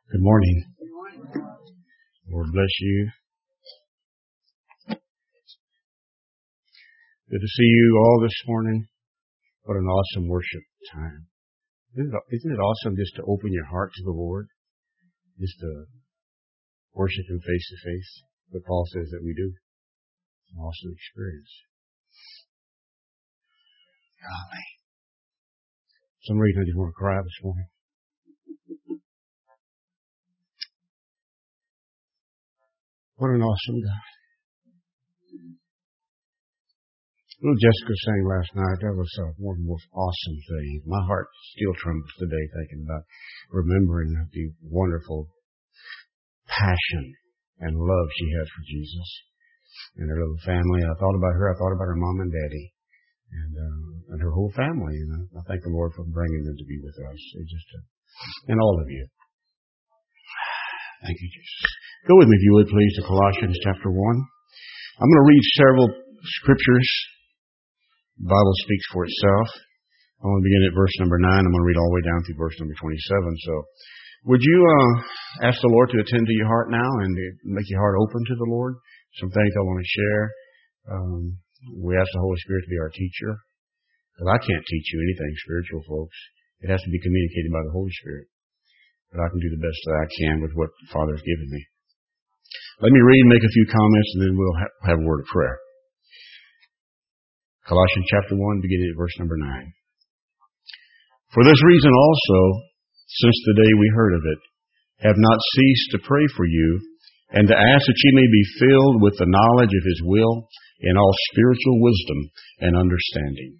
Good morning. Lord bless you. Good to see you all this morning. What an awesome worship time. Isn't it awesome just to open your heart to the Lord? Just to worship Him face to face. What Paul says that we do. It's an awesome experience. Golly. For some reason I just want to cry this morning. What an awesome God. Little Jessica sang last night. That was one of the most awesome things. My heart still trembles today thinking about remembering the wonderful passion and love she has for Jesus and her little family. I thought about her. I thought about her mom and daddy and her whole family. And I thank the Lord for bringing them to be with us. And all of you. Thank you, Jesus. Go with me, if you would, please, to Colossians chapter 1. I'm going to read several scriptures. The Bible speaks for itself. I'm going to begin at verse number 9. I'm going to read all the way down through verse number 27. So, would you ask the Lord to attend to your heart now and to make your heart open to the Lord? Some things I want to share. We ask the Holy Spirit to be our teacher. Because I can't teach you anything spiritual, folks. It has to be communicated by the Holy Spirit. But I can do the best that I can with what the Father has given me. Let me read and make a few comments, and then we'll have a word of prayer. Colossians chapter 1, beginning at verse number 9. For this reason also, since the day we heard of it, have not ceased to pray for you, and to ask that ye may be filled with the knowledge of His will in all spiritual wisdom and understanding,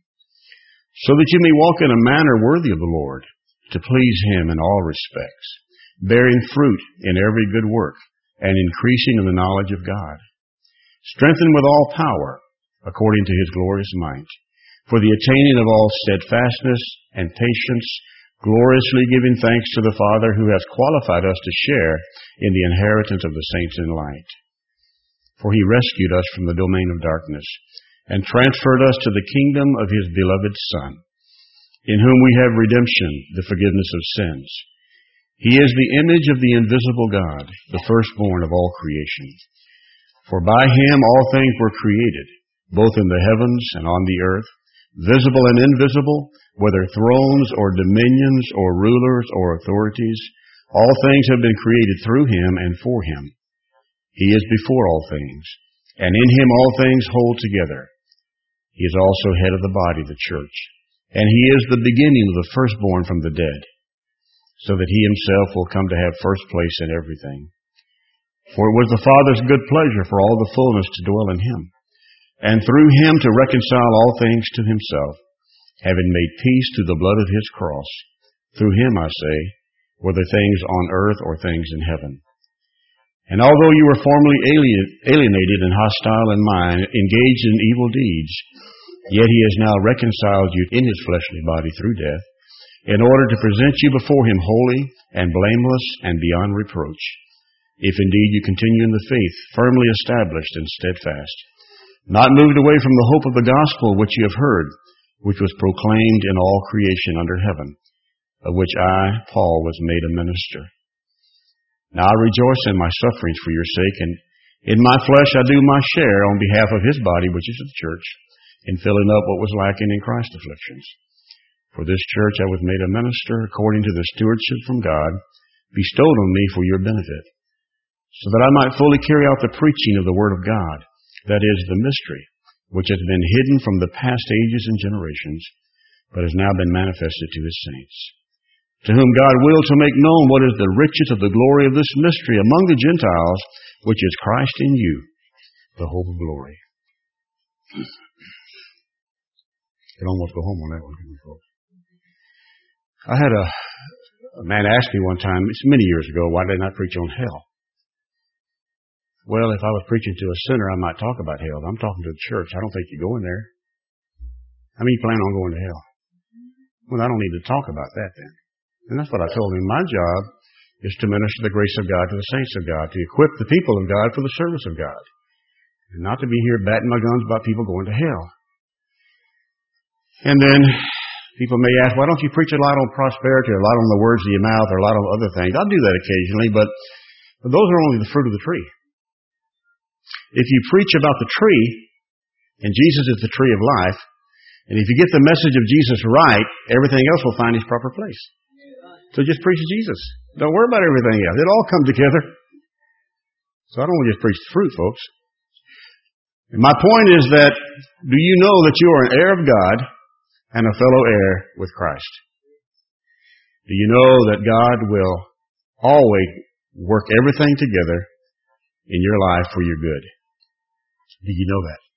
so that you may walk in a manner worthy of the Lord, to please Him in all respects, bearing fruit in every good work, and increasing in the knowledge of God, strengthened with all power, according to His glorious might, for the attaining of all steadfastness and patience, gloriously giving thanks to the Father who has qualified us to share in the inheritance of the saints in light. For He rescued us from the domain of darkness, and transferred us to the kingdom of His beloved Son, in whom we have redemption, the forgiveness of sins. He is the image of the invisible God, the firstborn of all creation. For by Him all things were created, both in the heavens and on the earth, visible and invisible, whether thrones or dominions or rulers or authorities. All things have been created through Him and for Him. He is before all things, and in Him all things hold together. He is also head of the body, the church. And He is the beginning of the firstborn from the dead, so that He Himself will come to have first place in everything. For it was the Father's good pleasure for all the fullness to dwell in Him, and through Him to reconcile all things to Himself, having made peace through the blood of His cross. Through Him, I say, whether things on earth or things in heaven. And although you were formerly alienated and hostile in mind, engaged in evil deeds, yet He has now reconciled you in His fleshly body through death, in order to present you before Him holy and blameless and beyond reproach, if indeed you continue in the faith, firmly established and steadfast, not moved away from the hope of the gospel which you have heard, which was proclaimed in all creation under heaven, of which I, Paul, was made a minister. Now I rejoice in my sufferings for your sake, and in my flesh I do my share on behalf of His body, which is the church, in filling up what was lacking in Christ's afflictions. For this church I was made a minister according to the stewardship from God, bestowed on me for your benefit, so that I might fully carry out the preaching of the Word of God, that is, the mystery, which has been hidden from the past ages and generations, but has now been manifested to His saints, to whom God willed to make known what is the riches of the glory of this mystery among the Gentiles, which is Christ in you, the hope of glory. I can almost go home on that one, folks. I had a man ask me one time, it's many years ago, why didn't I preach on hell? Well, if I was preaching to a sinner, I might talk about hell. I'm talking to the church. I don't think you go in there. How many plan on going to hell? Well, I don't need to talk about that then. And that's what I told him. My job is to minister the grace of God to the saints of God, to equip the people of God for the service of God, and not to be here batting my guns about people going to hell. And then People may ask, why don't you preach a lot on prosperity, or a lot on the words of your mouth, or a lot on other things? I'll do that occasionally, but those are only the fruit of the tree. If you preach about the tree, and Jesus is the tree of life, and if you get the message of Jesus right, everything else will find its proper place. So just preach Jesus. Don't worry about everything else. It'll all come together. So I don't want to just preach the fruit, folks. And my point is that, do you know that you are an heir of God and a fellow heir with Christ? Do you know that God will always work everything together in your life for your good? Do you know that?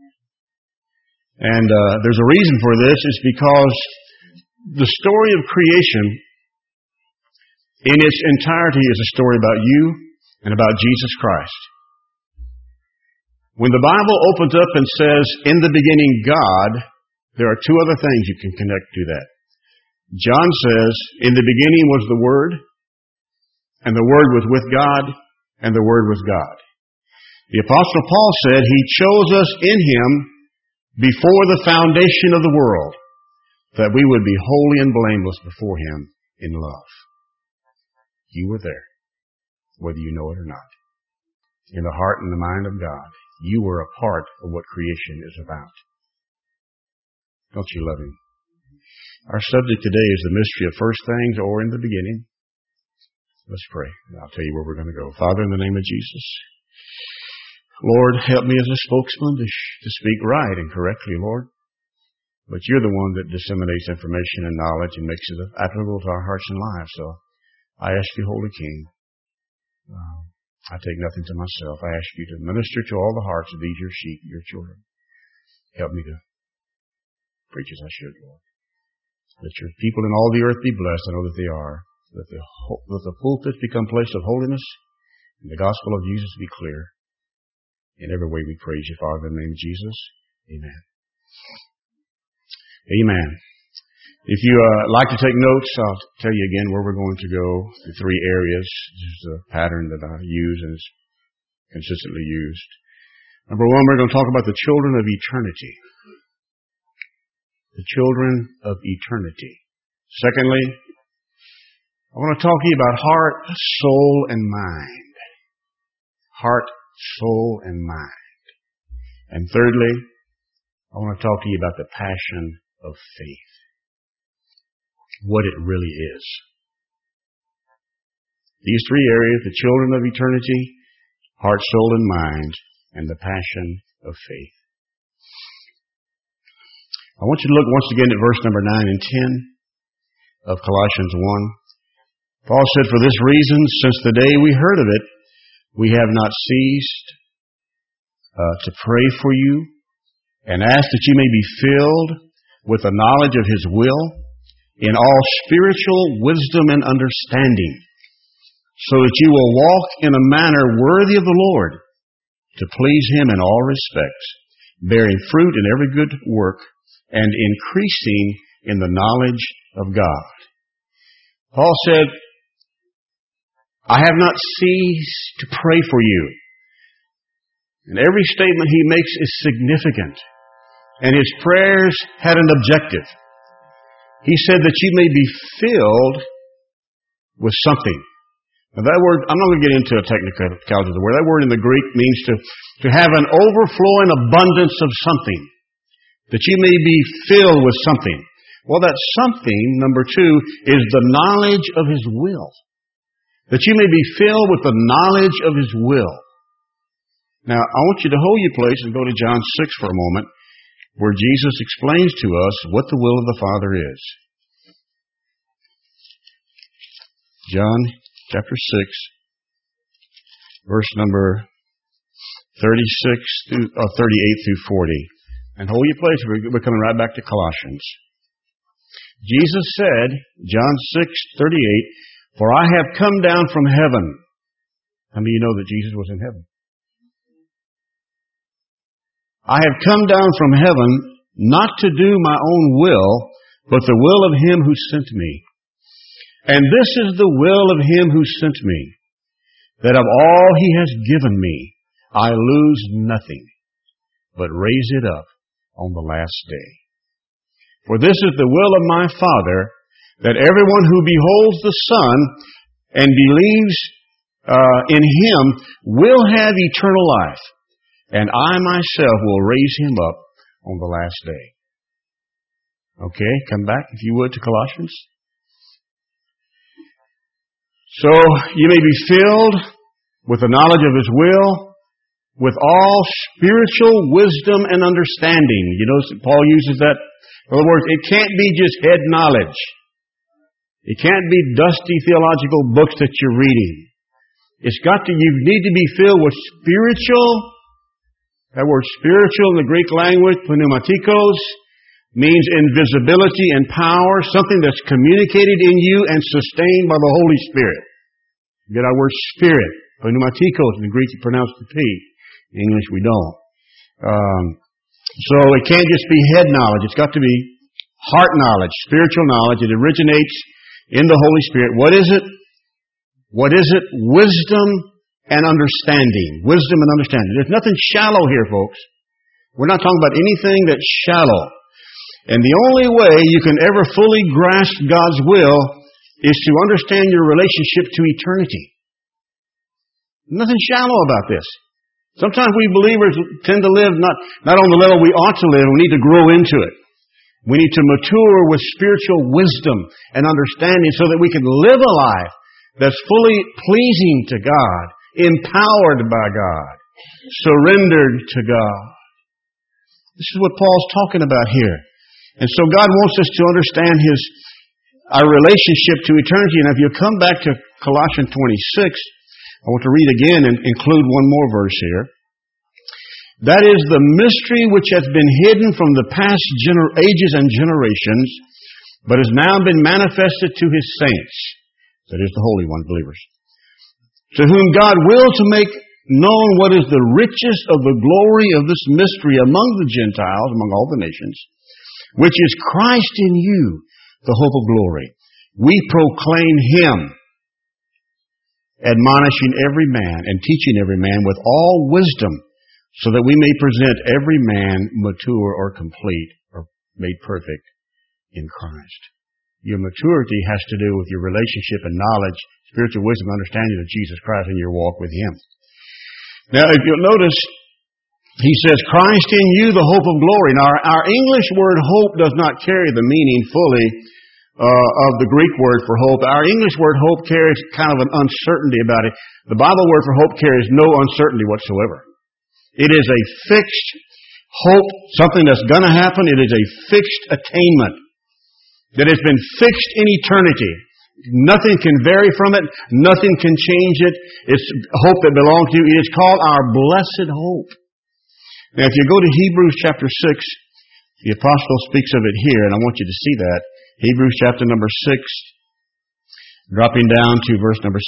And there's a reason for this. It's because the story of creation in its entirety is a story about you and about Jesus Christ. When the Bible opens up and says, in the beginning God, there are two other things you can connect to that. John says, in the beginning was the Word, and the Word was with God, and the Word was God. The Apostle Paul said he chose us in Him before the foundation of the world, that we would be holy and blameless before Him in love. You were there, whether you know it or not. In the heart and the mind of God, you were a part of what creation is about. Don't you love Him? Our subject today is the mystery of first things, or in the beginning. Let's pray, and I'll tell you where we're going to go. Father, in the name of Jesus, Lord, help me as a spokesman to speak right and correctly, Lord. But you're the one that disseminates information and knowledge and makes it applicable to our hearts and lives. So I ask you, Holy King, I take nothing to myself. I ask you to minister to all the hearts of these your sheep, your children. Help me to preach as I should, Lord. Let your people in all the earth be blessed. I know that they are. Let the pulpit become a place of holiness, and the gospel of Jesus be clear. In every way we praise you, Father, in the name of Jesus. Amen. Amen. If you like to take notes, I'll tell you again where we're going to go. The three areas. This is the pattern that I use and is consistently used. Number one, we're going to talk about the children of eternity. The children of eternity. Secondly, I want to talk to you about heart, soul, and mind. Heart, soul, and mind. And thirdly, I want to talk to you about the passion of faith. What it really is. These three areas, the children of eternity, heart, soul, and mind, and the passion of faith. I want you to look once again at verse number 9 and 10 of Colossians 1. Paul said, for this reason, since the day we heard of it, we have not ceased to pray for you and ask that you may be filled with the knowledge of His will in all spiritual wisdom and understanding, so that you will walk in a manner worthy of the Lord, to please Him in all respects, bearing fruit in every good work and increasing in the knowledge of God. Paul said, I have not ceased to pray for you. And every statement he makes is significant. And his prayers had an objective. He said that you may be filled with something. Now that word, I'm not going to get into a technicality of the word. That word in the Greek means to have an overflowing abundance of something. That you may be filled with something. Well, that something, number two, is the knowledge of His will. That you may be filled with the knowledge of His will. Now, I want you to hold your place and go to John 6 for a moment, where Jesus explains to us what the will of the Father is. John chapter 6, verse number 38 through 40. And hold your place, we're coming right back to Colossians. Jesus said, John 6:38, for I have come down from heaven. How many of you know that Jesus was in heaven? I have come down from heaven not to do my own will, but the will of Him who sent me. And this is the will of Him who sent me, that of all He has given me, I lose nothing, but raise it up on the last day. For this is the will of my Father, that everyone who beholds the Son and believes in Him will have eternal life, and I myself will raise him up on the last day. Okay, come back, if you would, to Colossians. So, you may be filled with the knowledge of His will, with all spiritual wisdom and understanding. You notice that Paul uses that. In other words, it can't be just head knowledge. It can't be dusty theological books that you're reading. You need to be filled with spiritual. That word spiritual in the Greek language, pneumatikos, means invisibility and power, something that's communicated in you and sustained by the Holy Spirit. You get our word spirit. Pneumatikos in the Greek you pronounce the P. In English we don't. So it can't just be head knowledge. It's got to be heart knowledge, spiritual knowledge. It originates in the Holy Spirit. What is it? What is it? Wisdom and understanding. Wisdom and understanding. There's nothing shallow here, folks. We're not talking about anything that's shallow. And the only way you can ever fully grasp God's will is to understand your relationship to eternity. Nothing shallow about this. Sometimes we believers tend to live not on the level we ought to live. We need to grow into it. We need to mature with spiritual wisdom and understanding so that we can live a life that's fully pleasing to God, empowered by God, surrendered to God. This is what Paul's talking about here. And so God wants us to understand our relationship to eternity. And if you come back to Colossians 26, I want to read again and include one more verse here. That is the mystery which hath been hidden from the past ages and generations, but has now been manifested to His saints. That is the holy ones, believers. To whom God will to make known what is the riches of the glory of this mystery among the Gentiles, among all the nations, which is Christ in you, the hope of glory. We proclaim Him, admonishing every man and teaching every man with all wisdom, so that we may present every man mature or complete or made perfect in Christ. Your maturity has to do with your relationship and knowledge, spiritual wisdom, and understanding of Jesus Christ in your walk with Him. Now, if you'll notice, he says, Christ in you, the hope of glory. Now, our English word hope does not carry the meaning fully of the Greek word for hope. Our English word hope carries kind of an uncertainty about it. The Bible word for hope carries no uncertainty whatsoever. It is a fixed hope, something that's going to happen. It is a fixed attainment that has been fixed in eternity. Nothing can vary from it. Nothing can change it. It's hope that belongs to you. It is called our blessed hope. Now, if you go to Hebrews chapter 6, the apostle speaks of it here, and I want you to see that. Hebrews chapter number 6, dropping down to verse number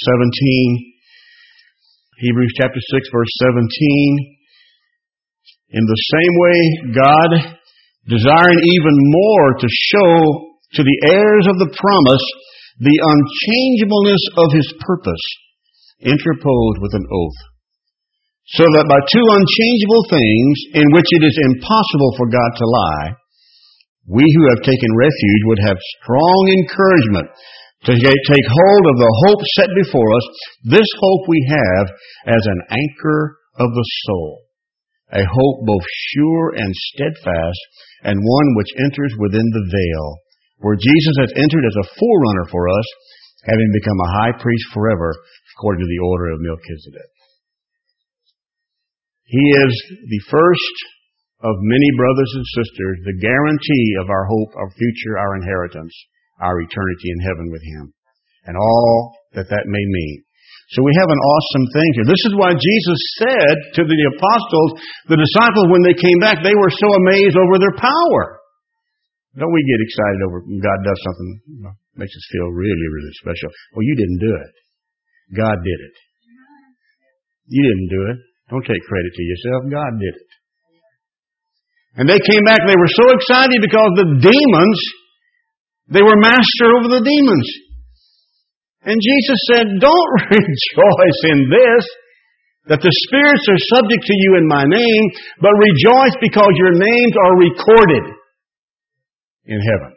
17. Hebrews chapter 6, verse 17. In the same way, God, desiring even more to show to the heirs of the promise the unchangeableness of His purpose, interposed with an oath, so that by two unchangeable things in which it is impossible for God to lie, we who have taken refuge would have strong encouragement to take hold of the hope set before us. This hope we have as an anchor of the soul, a hope both sure and steadfast, and one which enters within the veil, where Jesus has entered as a forerunner for us, having become a high priest forever, according to the order of Melchizedek. He is the first of many brothers and sisters, the guarantee of our hope, our future, our inheritance, our eternity in heaven with Him, and all that may mean. So we have an awesome thing here. This is why Jesus said to the apostles, the disciples, when they came back, they were so amazed over their power. Don't we get excited over when God does something, makes us feel really, really special? Well, you didn't do it. God did it. You didn't do it. Don't take credit to yourself. God did it. And they came back, they were so excited because the demons, they were master over the demons. And Jesus said, don't rejoice in this, that the spirits are subject to you in my name, but rejoice because your names are recorded in heaven.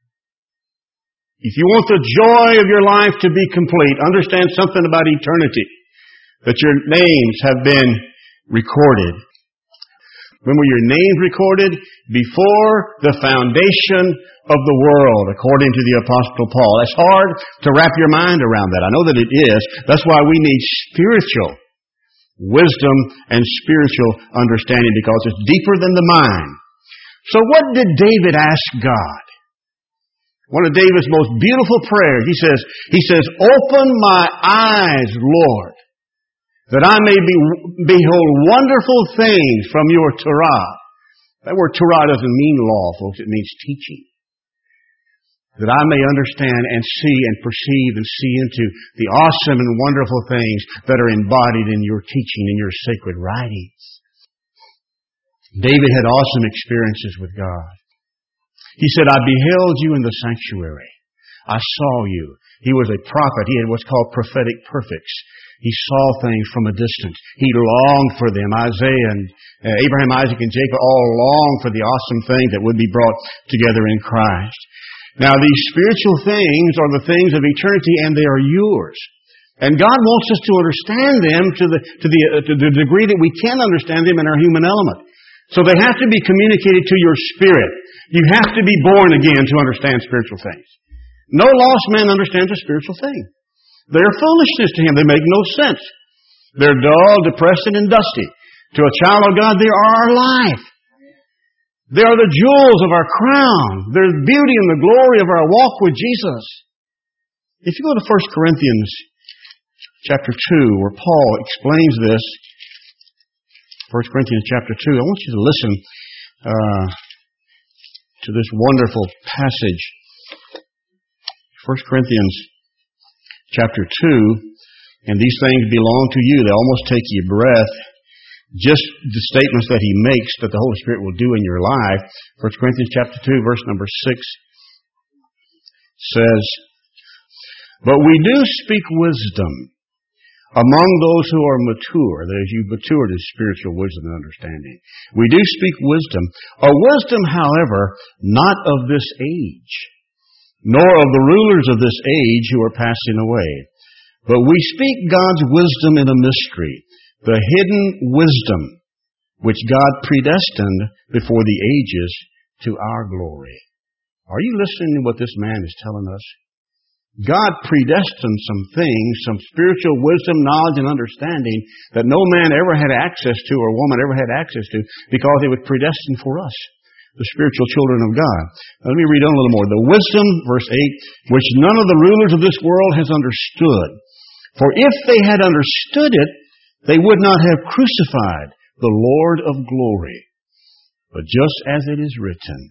If you want the joy of your life to be complete, understand something about eternity, that your names have been recorded. When were your names recorded? Before the foundation of the world, according to the Apostle Paul. It's hard to wrap your mind around that. I know that it is. That's why we need spiritual wisdom and spiritual understanding, because it's deeper than the mind. So what did David ask God? One of David's most beautiful prayers. He says, open my eyes, Lord, that I may behold wonderful things from your Torah. That word Torah doesn't mean law, folks. It means teaching. That I may understand and see and perceive and see into the awesome and wonderful things that are embodied in your teaching, in your sacred writings. David had awesome experiences with God. He said, I beheld you in the sanctuary. I saw you. He was a prophet. He had what's called prophetic perfects. He saw things from a distance. He longed for them. Isaiah and Abraham, Isaac, and Jacob all longed for the awesome thing that would be brought together in Christ. Now, these spiritual things are the things of eternity, and they are yours. And God wants us to understand them to the degree that we can understand them in our human element. So they have to be communicated to your spirit. You have to be born again to understand spiritual things. No lost man understands a spiritual thing. They are foolishness to him. They make no sense. They're dull, depressing, and dusty. To a child of God, they are our life. They are the jewels of our crown. They're the beauty and the glory of our walk with Jesus. If you go to 1 Corinthians chapter 2, where Paul explains this, 1 Corinthians chapter 2, I want you to listen to this wonderful passage. 1 Corinthians chapter 2, and these things belong to you. They almost take your breath. Just the statements that he makes that the Holy Spirit will do in your life. 1 Corinthians chapter 2, verse number 6 says, but we do speak wisdom among those who are mature, that is, you've matured in spiritual wisdom and understanding. We do speak wisdom, a wisdom, however, not of this age, nor of the rulers of this age who are passing away. But we speak God's wisdom in a mystery, the hidden wisdom which God predestined before the ages to our glory. Are you listening to what this man is telling us? God predestined some things, some spiritual wisdom, knowledge, and understanding that no man ever had access to or woman ever had access to because it was predestined for us, the spiritual children of God. Now, let me read on a little more. The wisdom, verse 8, which none of the rulers of this world has understood. For if they had understood it, they would not have crucified the Lord of glory. But just as it is written,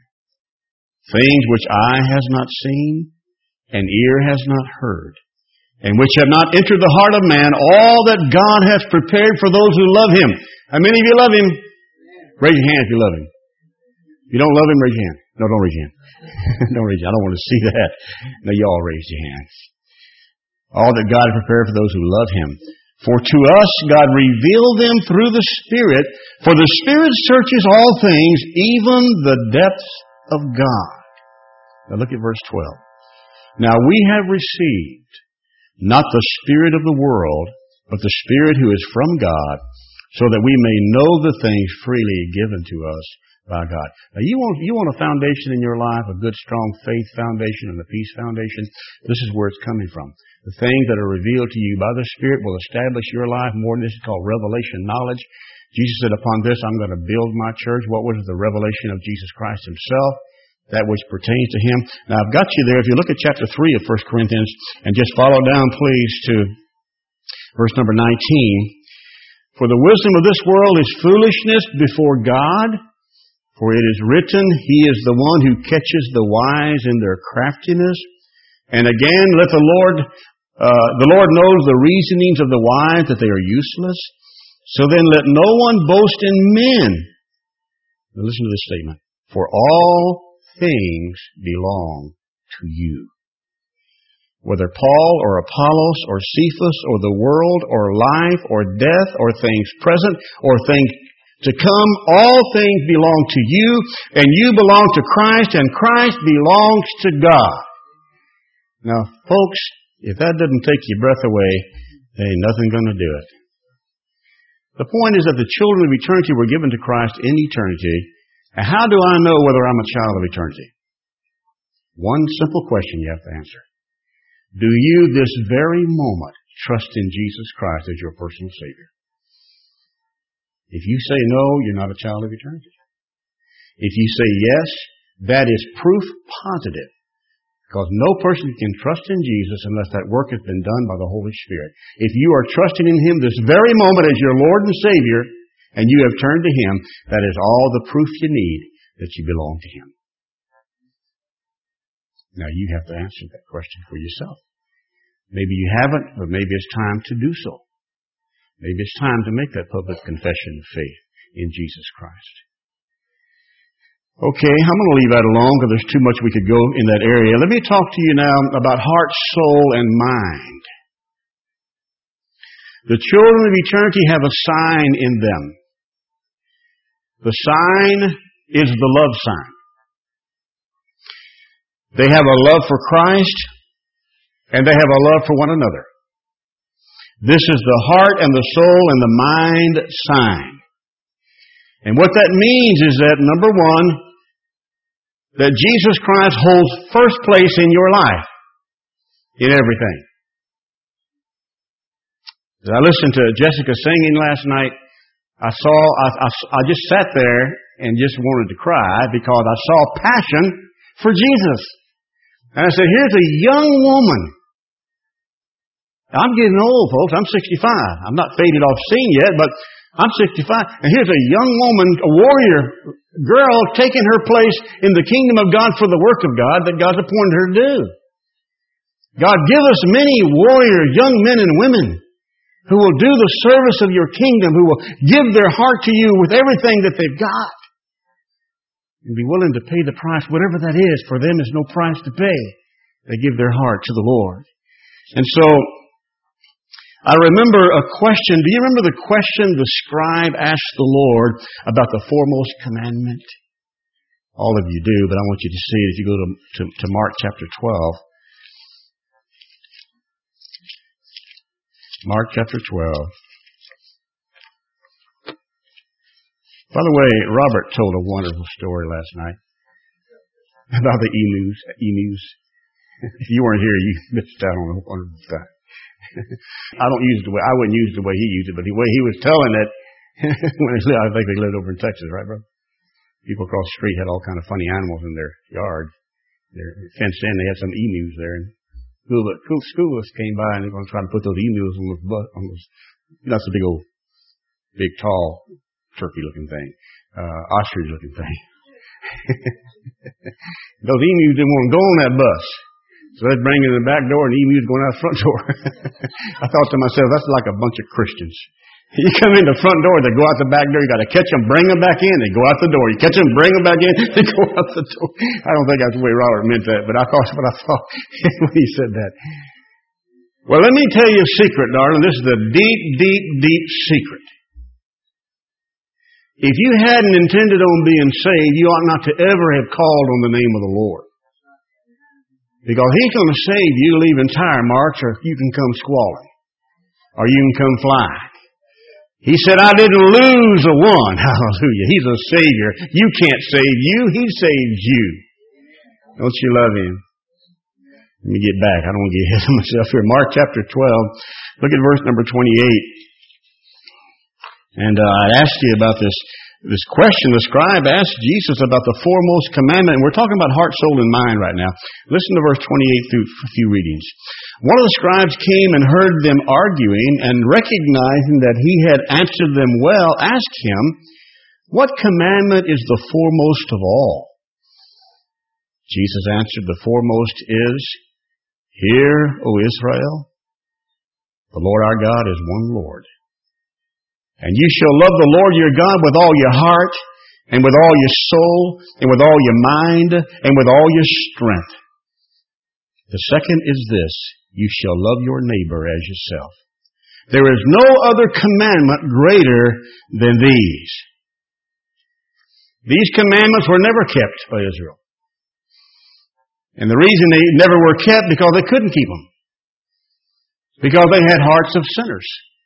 things which eye has not seen, and ear has not heard, and which have not entered the heart of man, all that God has prepared for those who love Him. How many of you love Him? Raise your hand if you love Him. If you don't love Him, raise your hand. No, don't raise your hand. Don't raise your hand. I don't want to see that. No, you all raise your hands. All that God has prepared for those who love Him. For to us God revealed them through the Spirit, for the Spirit searches all things, even the depths of God. Now look at verse 12. Now we have received not the spirit of the world, but the Spirit who is from God, so that we may know the things freely given to us by God. Now you want a foundation in your life, a good strong faith foundation and a peace foundation. This is where it's coming from. The things that are revealed to you by the Spirit will establish your life more than this is called revelation knowledge. Jesus said, upon this I'm going to build my church. What was the revelation of Jesus Christ Himself? That which pertains to Him. Now I've got you there. If you look at chapter 3 of 1 Corinthians and just follow down please to verse number 19. For the wisdom of this world is foolishness before God. For it is written, He is the one who catches the wise in their craftiness. And again, let the Lord knows the reasonings of the wise, that they are useless. So then let no one boast in men. Now listen to this statement. For all things belong to you. Whether Paul or Apollos or Cephas or the world or life or death or things present or things to come. All things belong to you, and you belong to Christ, and Christ belongs to God. Now, folks, if that doesn't take your breath away, there ain't nothing going to do it. The point is that the children of eternity were given to Christ in eternity. And how do I know whether I'm a child of eternity? One simple question you have to answer. Do you, this very moment, trust in Jesus Christ as your personal Savior? If you say no, you're not a child of eternity. If you say yes, that is proof positive. Because no person can trust in Jesus unless that work has been done by the Holy Spirit. If you are trusting in Him this very moment as your Lord and Savior, and you have turned to Him, that is all the proof you need that you belong to Him. Now you have to answer that question for yourself. Maybe you haven't, but maybe it's time to do so. Maybe it's time to make that public confession of faith in Jesus Christ. Okay, I'm going to leave that alone because there's too much we could go in that area. Let me talk to you now about heart, soul, and mind. The children of eternity have a sign in them. The sign is the love sign. They have a love for Christ, and they have a love for one another. This is the heart and the soul and the mind sign. And what that means is that, number one, that Jesus Christ holds first place in your life, in everything. As I listened to Jessica singing last night, I just sat there and just wanted to cry because I saw passion for Jesus. And I said, here's a young woman. I'm getting old, folks. I'm 65. I'm not faded off scene yet, but I'm 65. And here's a young woman, a warrior girl, taking her place in the kingdom of God for the work of God that God's appointed her to do. God, give us many warrior young men and women who will do the service of your kingdom, who will give their heart to you with everything that they've got and be willing to pay the price, whatever that is. For them is no price to pay. They give their heart to the Lord. And so, I remember a question. Do you remember the question the scribe asked the Lord about the foremost commandment? All of you do, but I want you to see it if you go to Mark chapter 12. Mark chapter 12. By the way, Robert told a wonderful story last night about the emus. If you weren't here, you missed out on a wonderful time. I wouldn't use it the way he used it, but the way he was telling it, I think they lived over in Texas, right, brother? People across the street had all kind of funny animals in their yard. They're fenced in. They had some emus there. And school bus came by, and they're going to try to put those emus on those. That's a big, tall, turkey-looking thing, ostrich-looking thing. Those emus didn't want to go on that bus. So they'd bring in the back door and the emus going out the front door. I thought to myself, that's like a bunch of Christians. You come in the front door, they go out the back door, you got to catch them, bring them back in, they go out the door. You catch them, bring them back in, they go out the door. I don't think that's the way Robert meant that, but I thought what I thought when he said that. Well, let me tell you a secret, darling. This is a deep, deep, deep secret. If you hadn't intended on being saved, you ought not to ever have called on the name of the Lord. Because He's going to save you leaving tire marks, or you can come squalling, or you can come flying. He said, I didn't lose a one. Hallelujah. He's a Savior. You can't save you. He saves you. Don't you love Him? Let me get back. I don't want to get ahead of myself here. Mark chapter 12. Look at verse number 28. And I asked you about this question. The scribe asked Jesus about the foremost commandment. And we're talking about heart, soul, and mind right now. Listen to verse 28 through a few readings. One of the scribes came and heard them arguing, and recognizing that he had answered them well, asked him, what commandment is the foremost of all? Jesus answered, the foremost is, Hear, O Israel, the Lord our God is one Lord. And you shall love the Lord your God with all your heart, and with all your soul, and with all your mind, and with all your strength. The second is this, you shall love your neighbor as yourself. There is no other commandment greater than these. These commandments were never kept by Israel. And the reason they never were kept, because they couldn't keep them. Because they had hearts of sinners.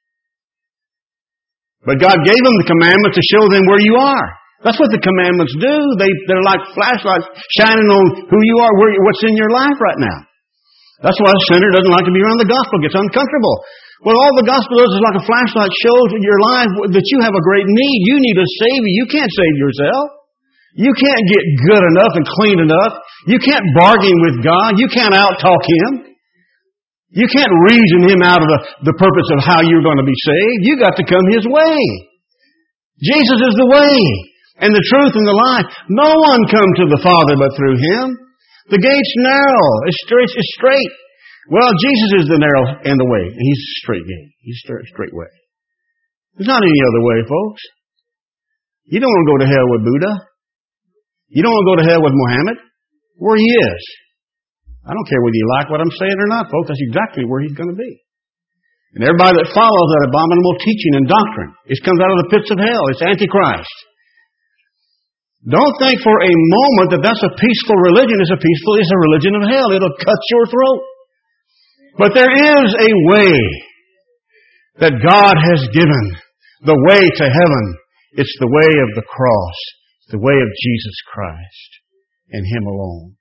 But God gave them the commandments to show them where you are. That's what the commandments do. They're like flashlights shining on who you are, what's in your life right now. That's why a sinner doesn't like to be around the gospel, gets uncomfortable. Well, all the gospel does is like a flashlight shows in your life that you have a great need. You need a Savior. You can't save yourself. You can't get good enough and clean enough. You can't bargain with God. You can't out-talk Him. You can't reason Him out of the purpose of how you're going to be saved. You got to come His way. Jesus is the way and the truth and the life. No one comes to the Father but through Him. The gate's narrow. It's straight. Well, Jesus is the narrow and the way. And He's the straight gate. He's the straight way. There's not any other way, folks. You don't want to go to hell with Buddha. You don't want to go to hell with Muhammad. Where he is. I don't care whether you like what I'm saying or not, folks. That's exactly where he's going to be. And everybody that follows that abominable teaching and doctrine, it comes out of the pits of hell. It's Antichrist. Don't think for a moment that that's a peaceful religion. It's a religion of hell. It'll cut your throat. But there is a way that God has given. The way to heaven. It's the way of the cross. The way of Jesus Christ. And Him alone.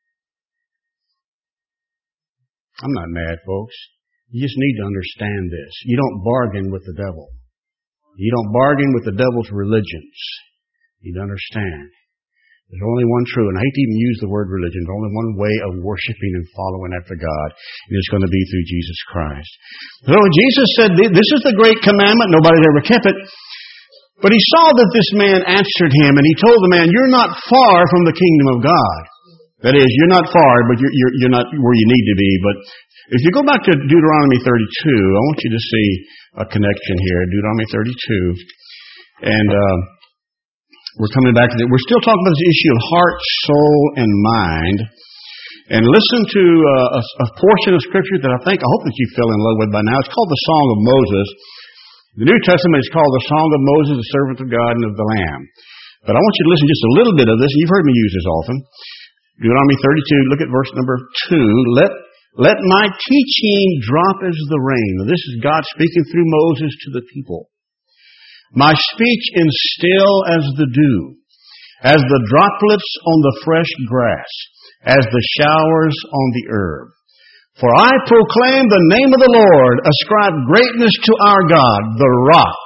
I'm not mad, folks. You just need to understand this. You don't bargain with the devil. You don't bargain with the devil's religions. You need to understand. There's only one true, and I hate to even use the word religion, there's only one way of worshiping and following after God, and it's going to be through Jesus Christ. So Jesus said, this is the great commandment, nobody's ever kept it. But He saw that this man answered Him, and He told the man, you're not far from the kingdom of God. That is, you're not far, but you're not where you need to be. But if you go back to Deuteronomy 32, I want you to see a connection here. Deuteronomy 32. And we're coming back to that. We're still talking about this issue of heart, soul, and mind. And listen to a portion of Scripture that I hope that you fell in love with by now. It's called the Song of Moses. The New Testament is called the Song of Moses, the servant of God and of the Lamb. But I want you to listen just a little bit of this. You've heard me use this often. Deuteronomy 32, look at verse number 2. Let my teaching drop as the rain. Now, this is God speaking through Moses to the people. My speech instill as the dew, as the droplets on the fresh grass, as the showers on the herb. For I proclaim the name of the Lord, ascribe greatness to our God, the rock.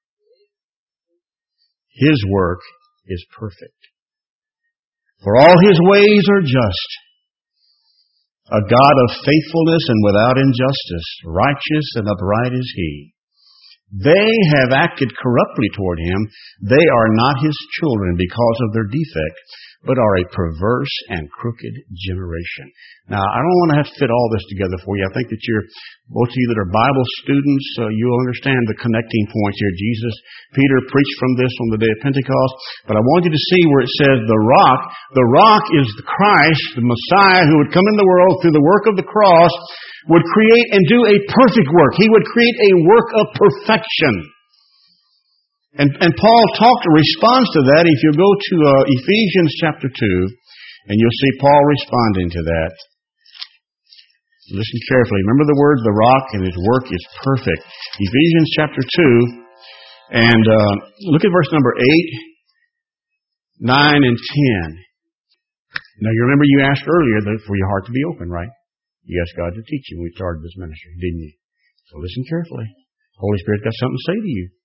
His work is perfect. For all His ways are just. A God of faithfulness and without injustice, righteous and upright is He. They have acted corruptly toward Him. They are not His children because of their defect, but are a perverse and crooked generation. Now, I don't want to have to fit all this together for you. I think that both of you that are Bible students, you'll understand the connecting points here. Peter preached from this on the day of Pentecost, but I want you to see where it says the rock is the Christ, the Messiah who would come in the world through the work of the cross, would create and do a perfect work. He would create a work of perfection. And Paul responds to that. If you go to Ephesians chapter 2, and you'll see Paul responding to that. Listen carefully. Remember the word, the rock, and His work is perfect. Ephesians chapter 2, and look at verse number 8, 9, and 10. Now you remember you asked earlier for your heart to be open, right? You asked God to teach you when we started this ministry, didn't you? So listen carefully. Holy Spirit's got something to say to you.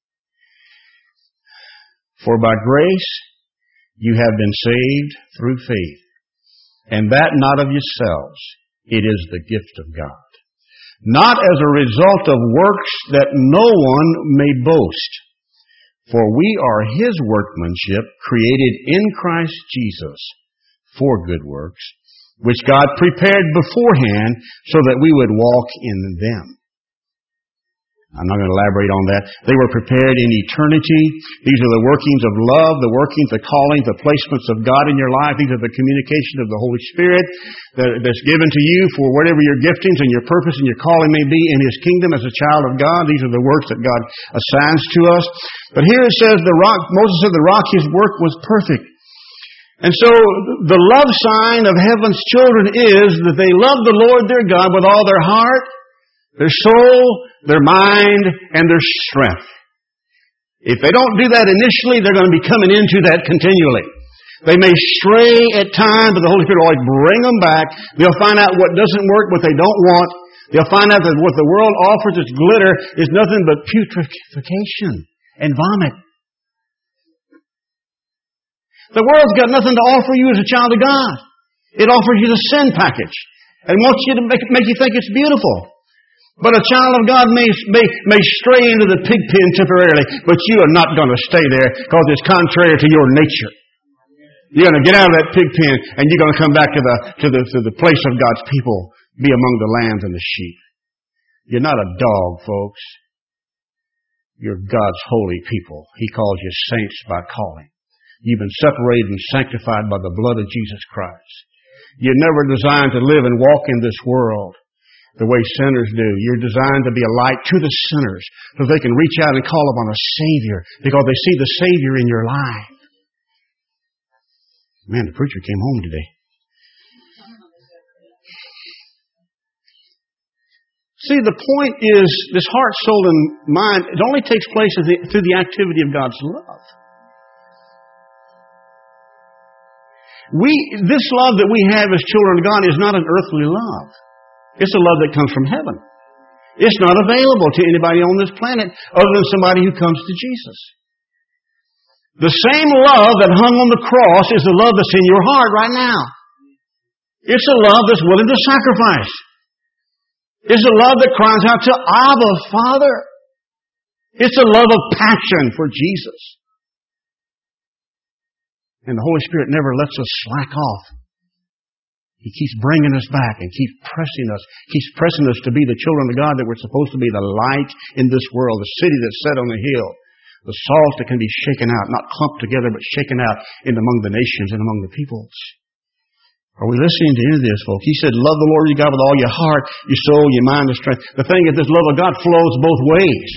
For by grace you have been saved through faith, and that not of yourselves. It is the gift of God. Not as a result of works that no one may boast. For we are His workmanship, created in Christ Jesus for good works, which God prepared beforehand so that we would walk in them. I'm not going to elaborate on that. They were prepared in eternity. These are the workings of love, the workings, the callings, the placements of God in your life. These are the communication of the Holy Spirit that's given to you for whatever your giftings and your purpose and your calling may be in His kingdom as a child of God. These are the works that God assigns to us. But here it says Moses said the rock, His work was perfect. And so the love sign of heaven's children is that they love the Lord their God with all their heart, their soul, their mind, and their strength. If they don't do that initially, they're going to be coming into that continually. They may stray at times, but the Holy Spirit will always bring them back. They'll find out what doesn't work, what they don't want. They'll find out that what the world offers, its glitter, is nothing but putrefaction and vomit. The world's got nothing to offer you as a child of God. It offers you the sin package and wants you to make you think it's beautiful. But a child of God may stray into the pig pen temporarily, but you are not going to stay there because it's contrary to your nature. You're going to get out of that pig pen and you're going to come back to the place of God's people, be among the lambs and the sheep. You're not a dog, folks. You're God's holy people. He calls you saints by calling. You've been separated and sanctified by the blood of Jesus Christ. You're never designed to live and walk in this world the way sinners do. You're designed to be a light to the sinners so they can reach out and call upon a Savior because they see the Savior in your life. Man, the preacher came home today. See, the point is, this heart, soul, and mind, it only takes place through the activity of God's love. This love that we have as children of God is not an earthly love. It's a love that comes from heaven. It's not available to anybody on this planet other than somebody who comes to Jesus. The same love that hung on the cross is the love that's in your heart right now. It's a love that's willing to sacrifice. It's a love that cries out to Abba, Father. It's a love of passion for Jesus. And the Holy Spirit never lets us slack off. He keeps bringing us back and keeps pressing us to be the children of God that we're supposed to be, the light in this world, the city that's set on the hill, the salt that can be shaken out, not clumped together, but shaken out in among the nations and among the peoples. Are we listening to any of this, folks? He said, love the Lord your God with all your heart, your soul, your mind, and strength. The thing is, this love of God flows both ways.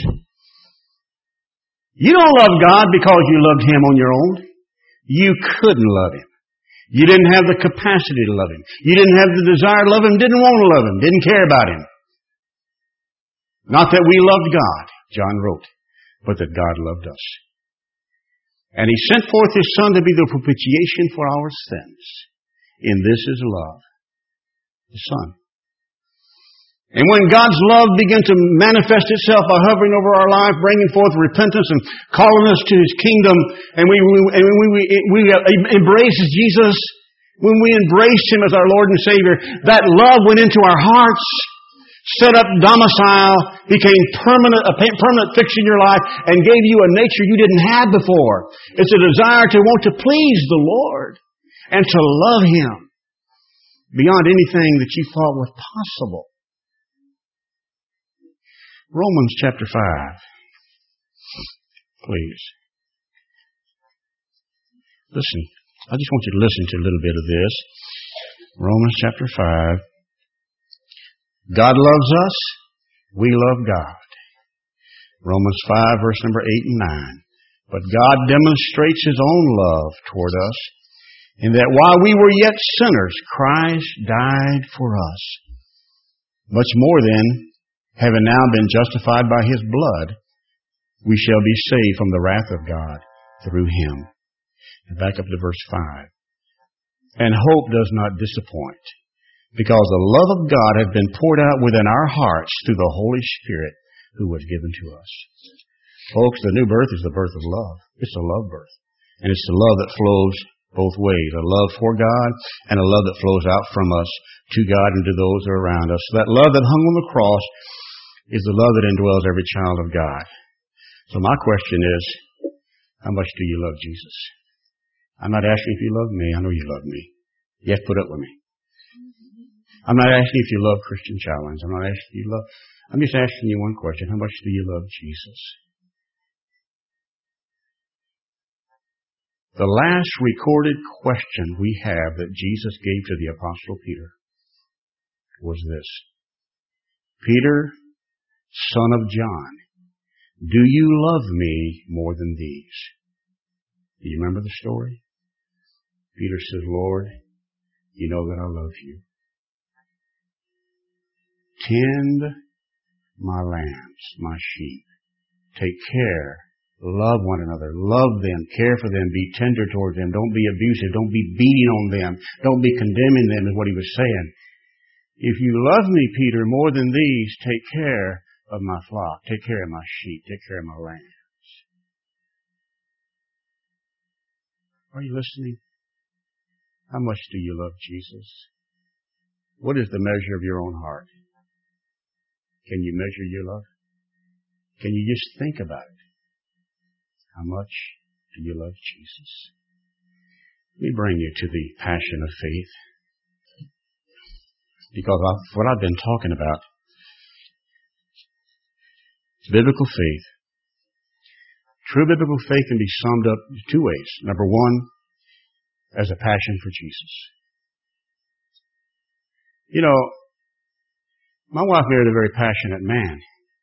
You don't love God because you loved Him on your own. You couldn't love Him. You didn't have the capacity to love Him. You didn't have the desire to love Him, didn't want to love Him, didn't care about Him. Not that we loved God, John wrote, but that God loved us. And He sent forth His Son to be the propitiation for our sins. In this is love, the Son. And when God's love began to manifest itself by hovering over our life, bringing forth repentance and calling us to His kingdom, and we embrace Jesus, when we embraced Him as our Lord and Savior, that love went into our hearts, set up domicile, became a permanent fix in your life, and gave you a nature you didn't have before. It's a desire to want to please the Lord and to love Him beyond anything that you thought was possible. Romans chapter 5, please. Listen, I just want you to listen to a little bit of this. Romans chapter 5. God loves us, we love God. Romans 5, verse number 8 and 9. But God demonstrates His own love toward us, in that while we were yet sinners, Christ died for us. Much more then, having now been justified by His blood, we shall be saved from the wrath of God through Him. And back up to verse 5. And hope does not disappoint, because the love of God has been poured out within our hearts through the Holy Spirit who was given to us. Folks, the new birth is the birth of love. It's a love birth. And it's the love that flows both ways, a love for God and a love that flows out from us to God and to those that are around us. That love that hung on the cross is the love that indwells every child of God. So my question is, how much do you love Jesus? I'm not asking if you love me. I know you love me. You have to put up with me. I'm not asking if you love Christian Challenge. I'm just asking you one question. How much do you love Jesus? The last recorded question we have that Jesus gave to the Apostle Peter was this. Peter, son of John, do you love me more than these? Do you remember the story? Peter says, Lord, you know that I love you. Tend my lambs, my sheep. Take care. Love one another. Love them. Care for them. Be tender towards them. Don't be abusive. Don't be beating on them. Don't be condemning them is what he was saying. If you love me, Peter, more than these, take care of my flock. Take care of my sheep. Take care of my lambs. Are you listening? How much do you love Jesus? What is the measure of your own heart? Can you measure your love? Can you just think about it? How much do you love Jesus? Let me bring you to the passion of faith. Because what I've been talking about, biblical faith. True biblical faith can be summed up in two ways. Number one, as a passion for Jesus. You know, my wife married a very passionate man.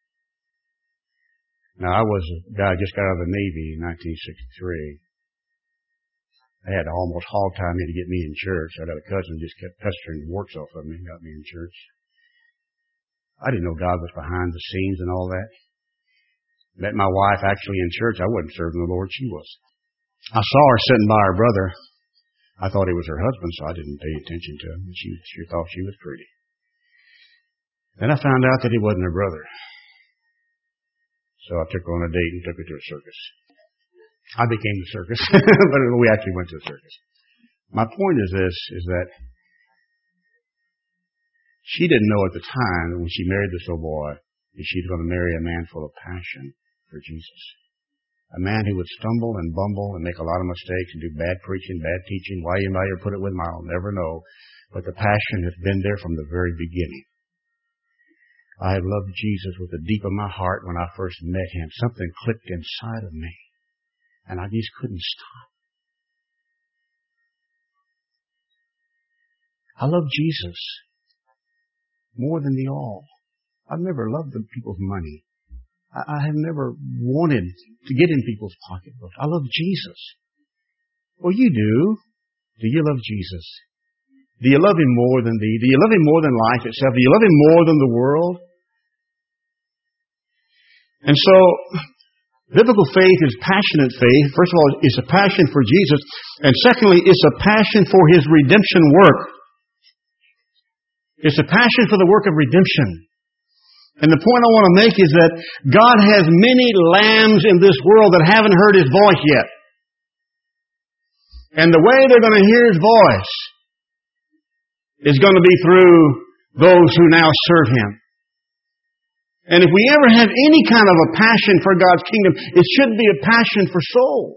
Now, I was a guy who just got out of the Navy in 1963. They had to almost hog-tie me to get me in church. I had a cousin who just kept pestering the works off of me and got me in church. I didn't know God was behind the scenes and all that. Met my wife actually in church. I wasn't serving the Lord. She was. I saw her sitting by her brother. I thought he was her husband, so I didn't pay attention to him. She sure thought she was pretty. Then I found out that he wasn't her brother. So I took her on a date and took her to a circus. I became the circus, but we actually went to the circus. My point is this, is that she didn't know at the time when she married this old boy that she was going to marry a man full of passion for Jesus. A man who would stumble and bumble and make a lot of mistakes and do bad preaching, bad teaching. Why anybody ever put it with him, I'll never know. But the passion has been there from the very beginning. I have loved Jesus with the deep of my heart when I first met him. Something clicked inside of me, and I just couldn't stop. I love Jesus more than the all. I've never loved the people's money. I have never wanted to get in people's pocketbooks. I love Jesus. Well, you do. Do you love Jesus? Do you love him more than thee? Do you love him more than life itself? Do you love him more than the world? And so, biblical faith is passionate faith. First of all, it's a passion for Jesus. And secondly, it's a passion for his redemption work. It's a passion for the work of redemption. And the point I want to make is that God has many lambs in this world that haven't heard his voice yet. And the way they're going to hear his voice is going to be through those who now serve him. And if we ever have any kind of a passion for God's kingdom, it should be a passion for souls.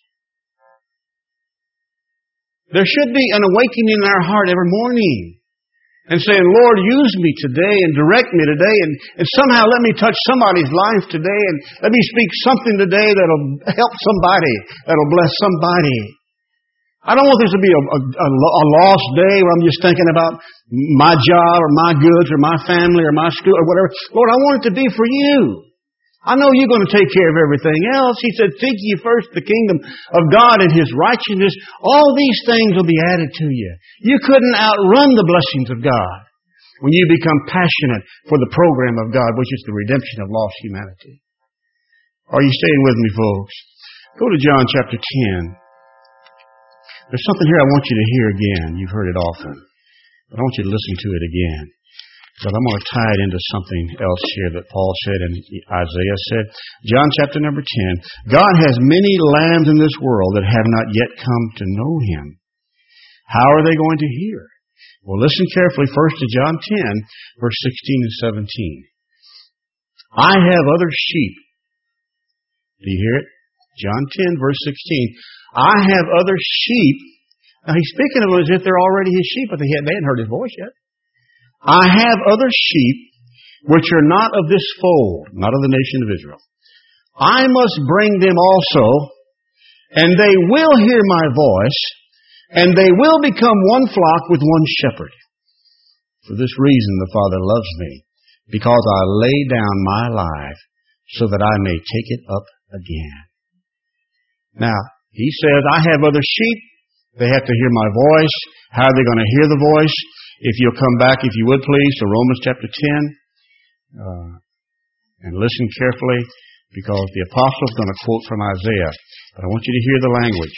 There should be an awakening in our heart every morning and saying, Lord, use me today and direct me today and somehow let me touch somebody's life today and let me speak something today that'll help somebody, that'll bless somebody. I don't want this to be a lost day where I'm just thinking about my job or my goods or my family or my school or whatever. Lord, I want it to be for you. I know you're going to take care of everything else. He said, seek ye first the kingdom of God and his righteousness. All these things will be added to you. You couldn't outrun the blessings of God when you become passionate for the program of God, which is the redemption of lost humanity. Are you staying with me, folks? Go to John chapter 10. There's something here I want you to hear again. You've heard it often. But I want you to listen to it again. Because I'm going to tie it into something else here that Paul said and Isaiah said. John chapter number 10. God has many lambs in this world that have not yet come to know him. How are they going to hear? Well, listen carefully first to John 10, verse 16 and 17. I have other sheep. Do you hear it? John 10, verse 16. I have other sheep. Now he's speaking of them as if they're already his sheep, but they hadn't heard his voice yet. I have other sheep which are not of this fold, not of the nation of Israel. I must bring them also, and they will hear my voice, and they will become one flock with one shepherd. For this reason the Father loves me, because I lay down my life so that I may take it up again. Now, he says, I have other sheep They have to hear my voice. How are they going to hear the voice? If you'll come back, if you would please, to Romans chapter 10, and listen carefully, because the apostle is going to quote from Isaiah. But I want you to hear the language.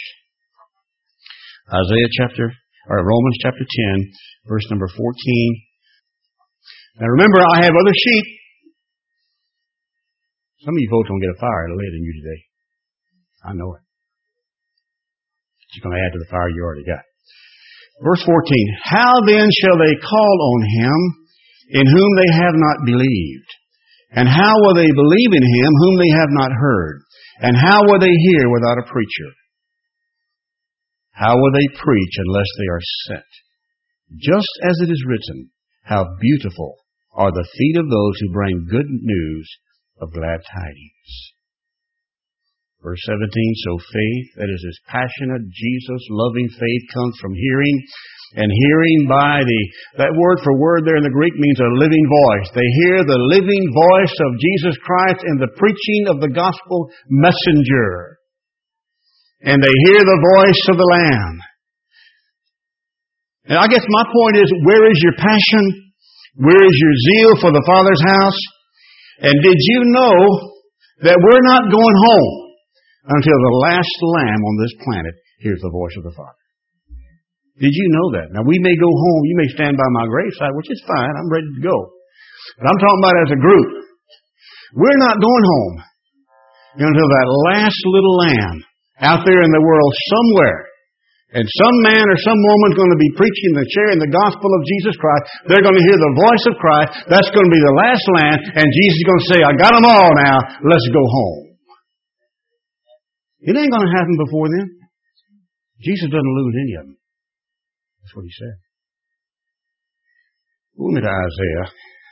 Romans chapter 10, verse number 14. Now remember, I have other sheep. Some of you folks don't get a fire lit in you today. I know it. You're going to add to the fire you already got. Verse 14. How then shall they call on him in whom they have not believed? And how will they believe in him whom they have not heard? And how will they hear without a preacher? How will they preach unless they are sent? Just as it is written, how beautiful are the feet of those who bring good news of glad tidings. Verse 17, so faith, that is this passionate, Jesus-loving faith, comes from hearing, and hearing by that word for word there in the Greek means a living voice. They hear the living voice of Jesus Christ in the preaching of the gospel messenger. And they hear the voice of the Lamb. And I guess my point is, where is your passion? Where is your zeal for the Father's house? And did you know that we're not going home until the last lamb on this planet hears the voice of the Father? Did you know that? Now, we may go home. You may stand by my graveside, which is fine. I'm ready to go. But I'm talking about as a group. We're not going home until that last little lamb out there in the world somewhere. And some man or some woman's going to be preaching and sharing the gospel of Jesus Christ. They're going to hear the voice of Christ. That's going to be the last lamb. And Jesus is going to say, I got them all now. Let's go home. It ain't going to happen before then. Jesus doesn't lose any of them. That's what he said. Move me to Isaiah.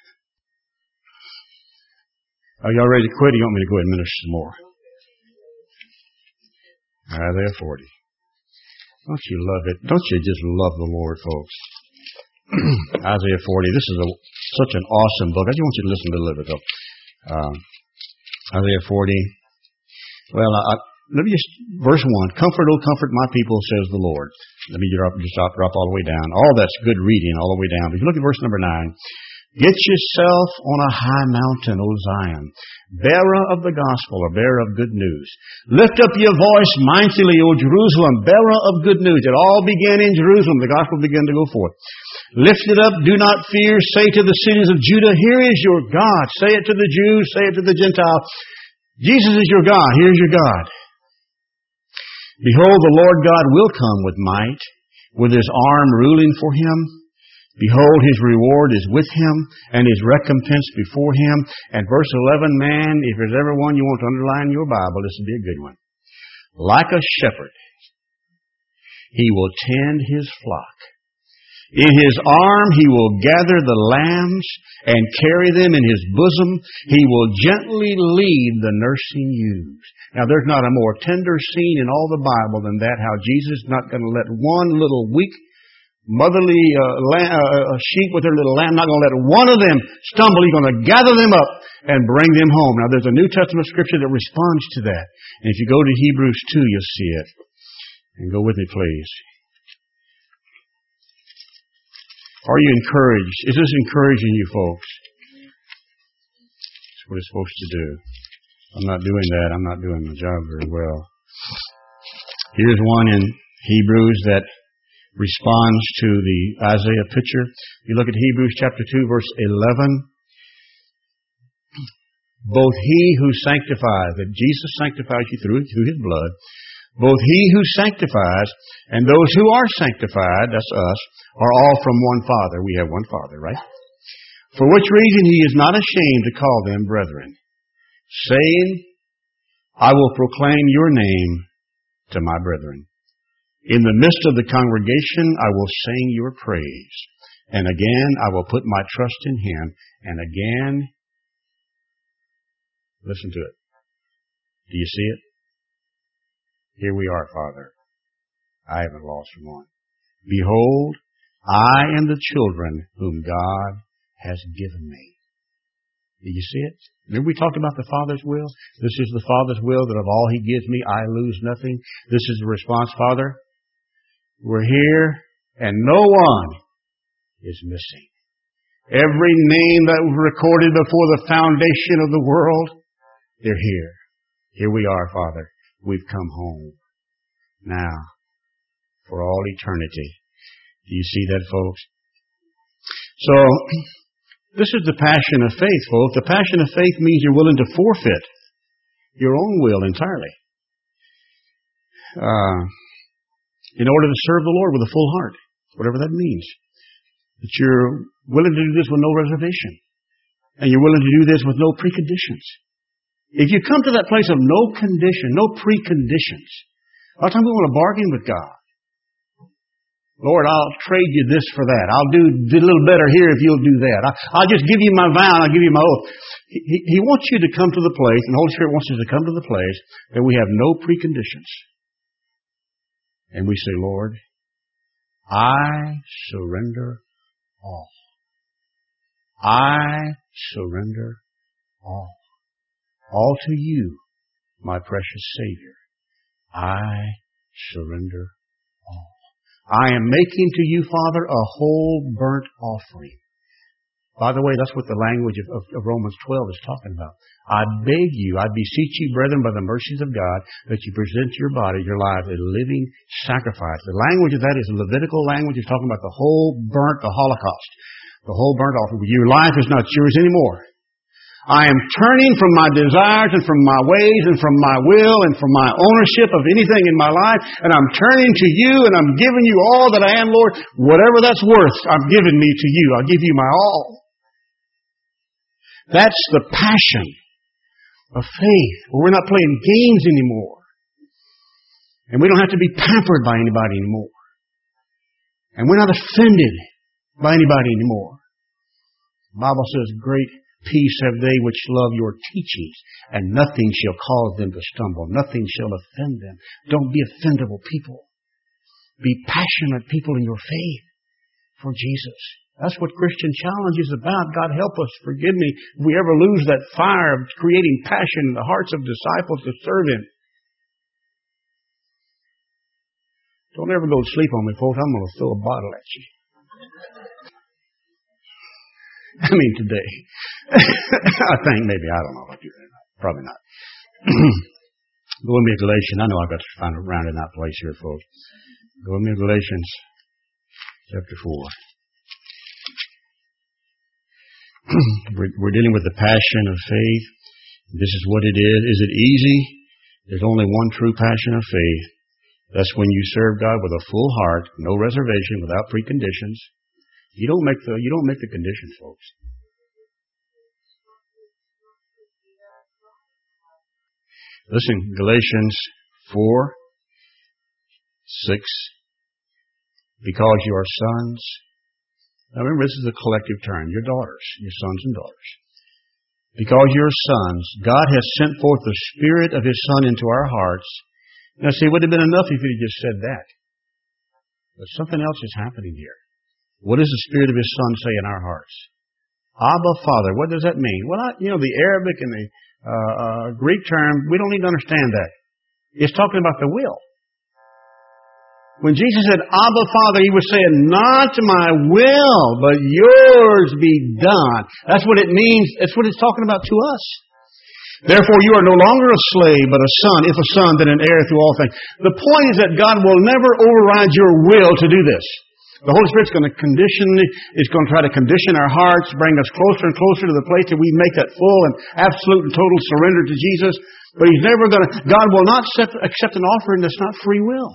Are y'all ready to quit? Or you want me to go ahead and minister some more? Isaiah 40. Don't you love it? Don't you just love the Lord, folks? Isaiah 40. This is such an awesome book. I just want you to listen to a little bit, though. Isaiah 40. Well, let me just, verse 1. Comfort, O comfort my people, says the Lord. Let me drop all the way down. All that's good reading all the way down. But if you look at verse number 9. Get yourself on a high mountain, O Zion, bearer of the gospel, or bearer of good news. Lift up your voice mightily, O Jerusalem, bearer of good news. It all began in Jerusalem. The gospel began to go forth. Lift it up, do not fear. Say to the cities of Judah, here is your God. Say it to the Jews, say it to the Gentiles. Jesus is your God. Here's your God. Behold, the Lord God will come with might, with his arm ruling for him. Behold, his reward is with him, and his recompense before him. And verse 11, man, if there's ever one you want to underline in your Bible, this would be a good one. Like a shepherd, he will tend his flock. In his arm he will gather the lambs and carry them in his bosom. He will gently lead the nursing ewes. Now, there's not a more tender scene in all the Bible than that, how Jesus is not going to let one little weak motherly sheep with her little lamb, not going to let one of them stumble. He's going to gather them up and bring them home. Now, there's a New Testament scripture that responds to that. And if you go to Hebrews 2, you'll see it. And go with me, please. Are you encouraged? Is this encouraging you folks? That's what it's supposed to do. I'm not doing that. I'm not doing my job very well. Here's one in Hebrews that responds to the Isaiah picture. You look at Hebrews chapter 2, verse 11. Both he who sanctifies, that Jesus sanctifies you through his blood, both he who sanctifies and those who are sanctified, that's us, are all from one Father. We have one Father, right? For which reason he is not ashamed to call them brethren, saying, I will proclaim your name to my brethren. In the midst of the congregation, I will sing your praise. And again, I will put my trust in him. And again, listen to it. Do you see it? Here we are, Father. I haven't lost one. Behold, I am the children whom God has given me. Do you see it? Remember we talked about the Father's will? This is the Father's will, that of all he gives me, I lose nothing. This is the response, Father. We're here, and no one is missing. Every name that was recorded before the foundation of the world, they're here. Here we are, Father. We've come home. Now, for all eternity. Do you see that, folks? So, this is the passion of faith, folks. The passion of faith means you're willing to forfeit your own will entirely in order to serve the Lord with a full heart, whatever that means. That you're willing to do this with no reservation. And you're willing to do this with no preconditions. If you come to that place of no condition, no preconditions, a lot of times we want to bargain with God. Lord, I'll trade you this for that. I'll do a little better here if you'll do that. I'll just give you my vow and I'll give you my oath. He wants you to come to the place, and the Holy Spirit wants us to come to the place that we have no preconditions. And we say, Lord, I surrender all. I surrender all. All to you, my precious Savior. I surrender all. I am making to you, Father, a whole burnt offering. By the way, that's what the language of Romans 12 is talking about. I beg you, I beseech you, brethren, by the mercies of God, that you present your body, your life, a living sacrifice. The language of that is a Levitical language. It's talking about the whole burnt, the Holocaust. The whole burnt offering. Your life is not yours anymore. I am turning from my desires and from my ways and from my will and from my ownership of anything in my life, and I'm turning to you and I'm giving you all that I am, Lord. Whatever that's worth, I'm giving me to you. I'll give you my all. That's the passion of faith, where we're not playing games anymore. And we don't have to be pampered by anybody anymore. And we're not offended by anybody anymore. The Bible says, great peace have they which love your teachings, and nothing shall cause them to stumble. Nothing shall offend them. Don't be offendable people. Be passionate people in your faith for Jesus. That's what Christian Challenge is about. God help us, forgive me, if we ever lose that fire of creating passion in the hearts of disciples to serve Him. Don't ever go to sleep on me, folks. I'm going to throw a bottle at you. I mean, today. I think maybe, I don't know if I do that. Probably not. Go with me to Galatians. I know I've got to find a rounding out place here, folks. Go with me to Galatians chapter 4. We're dealing with the passion of faith. This is what it is. Is it easy? There's only one true passion of faith. That's when you serve God with a full heart, no reservation, without preconditions. You don't make the conditions, folks. Listen, Galatians 4:6. Because you are sons. Now remember, this is a collective term. Your daughters, your sons and daughters. Because you're sons, God has sent forth the Spirit of His Son into our hearts. Now see, it would have been enough if He had just said that. But something else is happening here. What does the Spirit of His Son say in our hearts? Abba, Father. What does that mean? Well, the Arabic and the Greek term, we don't need to understand that. It's talking about the will. When Jesus said, Abba, Father, He was saying, not my will, but yours be done. That's what it means. That's what it's talking about to us. Therefore, you are no longer a slave, but a son. If a son, then an heir through all things. The point is that God will never override your will to do this. The Holy Spirit's going to try to condition our hearts, bring us closer and closer to the place that we make that full and absolute and total surrender to Jesus. But God will not accept an offering that's not free will.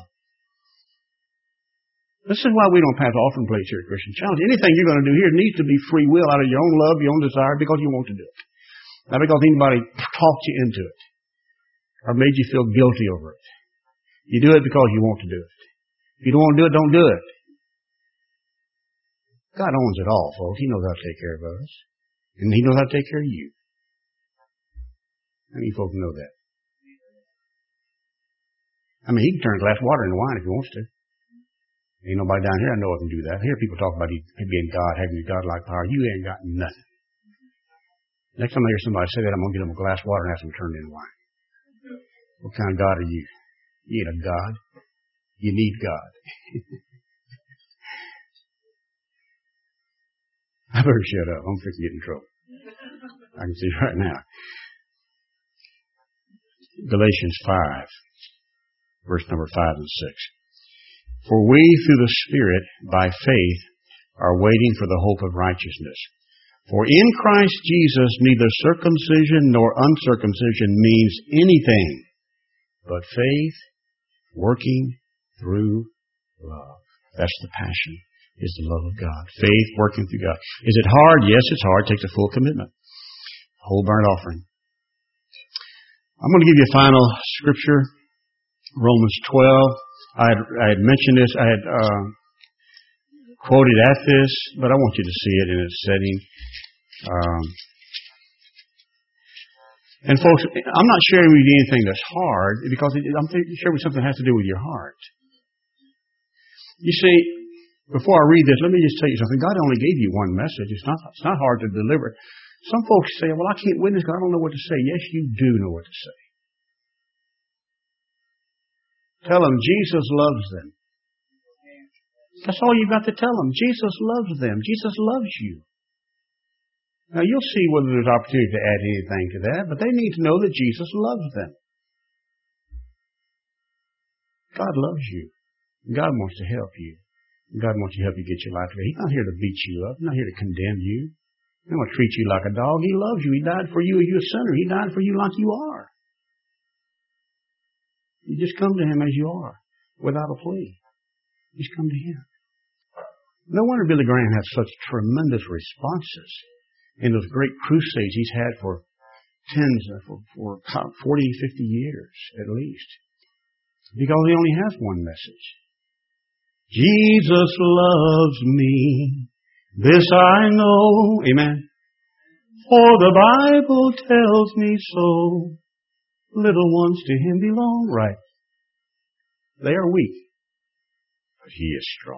This is why we don't pass offering plates here at Christian Challenge. Anything you're going to do here needs to be free will out of your own love, your own desire, because you want to do it. Not because anybody talked you into it or made you feel guilty over it. You do it because you want to do it. If you don't want to do it, don't do it. God owns it all, folks. He knows how to take care of us. And He knows how to take care of you. How many folks know that? I mean, He can turn a glass of water into wine if He wants to. Ain't nobody down here I know can do that. I hear people talk about being God, having God-like power. You ain't got nothing. Next time I hear somebody say that, I'm going to get them a glass of water and ask them to turn it into wine. What kind of God are you? You ain't a God. You need God. I better shut up. I'm fixing to get in trouble. I can see right now. Galatians 5, verse number 5 and 6. For we, through the Spirit, by faith, are waiting for the hope of righteousness. For in Christ Jesus neither circumcision nor uncircumcision means anything, but faith working through love. That's the passion, is the love of God. Faith working through God. Is it hard? Yes, it's hard. It takes a full commitment. Whole burnt offering. I'm going to give you a final scripture. Romans 12. I had mentioned this. I had quoted at this, but I want you to see it in its setting. And folks, I'm not sharing with you anything that's hard because I'm sharing with something that has to do with your heart. You see, before I read this, let me just tell you something. God only gave you one message. It's not hard to deliver. Some folks say, well, I can't witness because I don't know what to say. Yes, you do know what to say. Tell them Jesus loves them. That's all you've got to tell them. Jesus loves them. Jesus loves you. Now, you'll see whether there's opportunity to add anything to that, but they need to know that Jesus loves them. God loves you. God wants to help you. God wants to help you get your life together. He's not here to beat you up. He's not here to condemn you. He don't want to treat you like a dog. He loves you. He died for you as you're a sinner. He died for you like you are. You just come to Him as you are, without a plea. Just come to Him. No wonder Billy Graham had such tremendous responses in those great crusades he's had for 40, 50 years at least. Because He only has one message. Jesus loves me. This I know. Amen. For the Bible tells me so. Little ones to Him belong. Right. They are weak, but He is strong.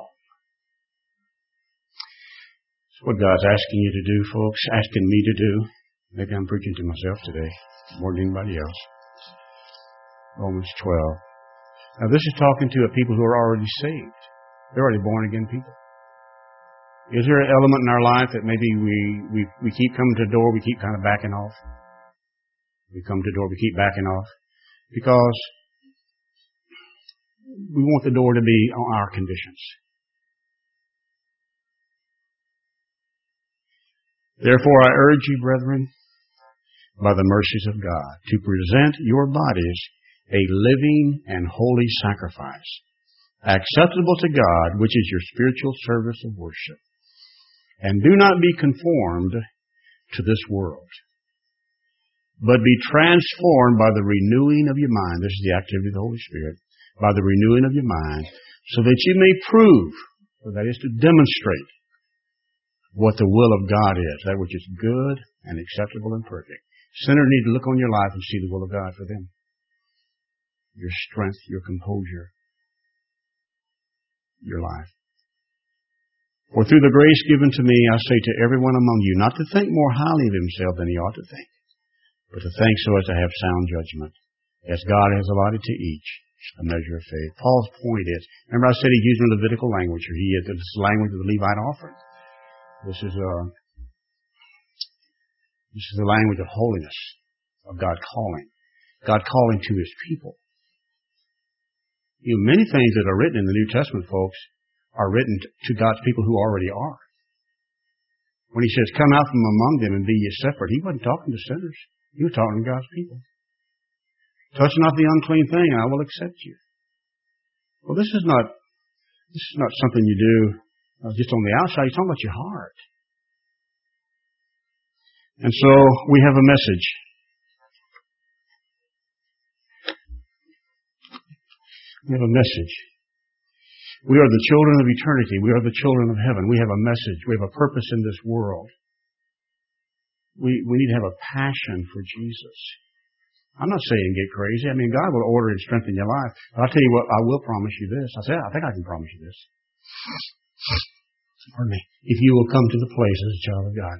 That's what God's asking you to do, folks. Asking me to do. Maybe I'm preaching to myself today more than anybody else. Romans 12. Now this is talking to a people who are already saved. They're already born again people. Is there an element in our life that maybe we keep coming to the door, we keep kind of backing off? We come to the door, we keep backing off. Because we want the door to be on our conditions. Therefore I urge you, brethren, by the mercies of God, to present your bodies a living and holy sacrifice, acceptable to God, which is your spiritual service of worship. And do not be conformed to this world, but be transformed by the renewing of your mind. This is the activity of the Holy Spirit. By the renewing of your mind, so that you may prove, or that is to demonstrate, what the will of God is, that which is good and acceptable and perfect. Sinners need to look on your life and see the will of God for them. Your strength, your composure, your life. For through the grace given to me, I say to everyone among you, not to think more highly of himself than he ought to think, but to think so as to have sound judgment, as God has allotted to each a measure of faith. Paul's point is, remember I said he's using Levitical language, or he is the language of the Levite offering. This is the language of holiness, of God calling to His people. You know, many things that are written in the New Testament, folks, are written to God's people who already are. When He says, come out from among them and be ye separate, He wasn't talking to sinners. He was talking to God's people. Touch not the unclean thing, and I will accept you. Well, this is not something you do just on the outside. He's talking about your heart. And so we have a message. We have a message. We are the children of eternity. We are the children of heaven. We have a message. We have a purpose in this world. We need to have a passion for Jesus. I'm not saying get crazy. I mean, God will order and strengthen your life. But I'll tell you what, I will promise you this. I think I can promise you this. Pardon me. If you will come to the place as a child of God,